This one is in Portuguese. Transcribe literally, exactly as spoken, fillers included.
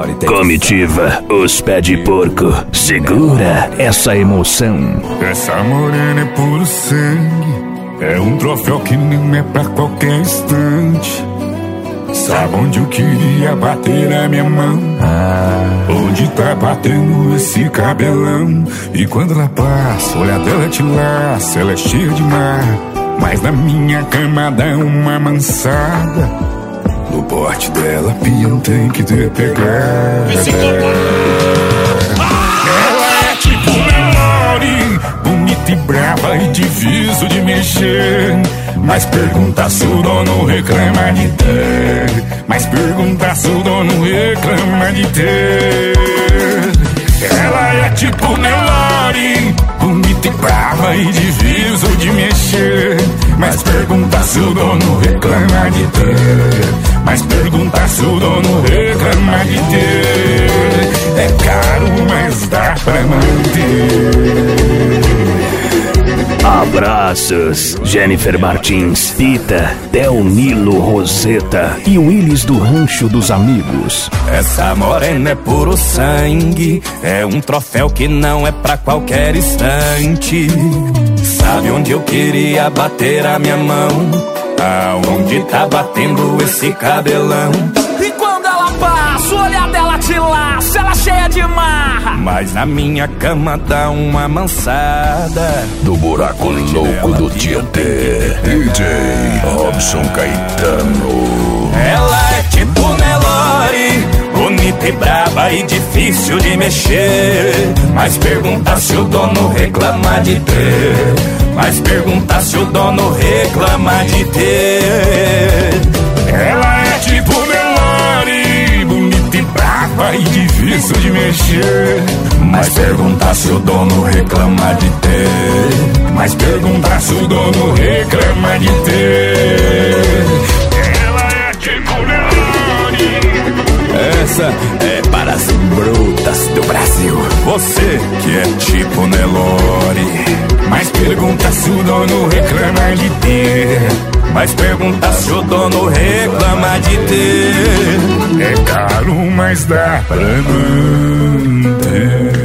Comitiva, os pé de porco. Segura essa emoção. Essa morena é puro sangue, é um troféu que não é pra qualquer instante. Sabe onde eu queria bater a minha mão? Onde tá batendo esse cabelão? E quando ela passa, olha dela te laça, ela é cheia de mar, mas na minha cama dá uma mansada. No porte dela, peão tem que ter pegada. Ela é tipo Nelore, bonita e brava e difícil de mexer. Mas pergunta se o dono reclama de ter. Mas pergunta se o dono reclama de ter. Ela é tipo Nelore, bonita e brava e difícil de mexer. Mas pergunta se o dono reclama de ter. Mas pergunta se o dono reclama de ter. É caro, mas dá pra manter. Abraços, Jennifer Martins, Tita, Del Nilo Roseta e Willis do Rancho dos Amigos. Essa morena é puro sangue, é um troféu que não é pra qualquer instante. Sabe onde eu queria bater a minha mão? Aonde tá batendo esse cabelão? E quando ela passa, o olhar dela te laça, ela cheia de marra, mas na minha cama dá uma mansada. Do buraco louco do Tietê, D J Robson Caetano. Ela é tipo Nelore, bonita e brava e difícil de mexer. Mas pergunta se o dono reclama de ter. Mas pergunta se o dono reclama de ter. Ela é tipo Nelore, bonita e brava e difícil de mexer. Mas pergunta se o dono reclama de ter. Mas pergunta se o dono reclama de ter. Ela é tipo Nelore. Essa é para as brutas do Brasil. Você que é tipo Nelore. Mas pergunta se o dono reclama de ter. Mas pergunta se o dono reclama de ter. É caro, mas dá pra manter.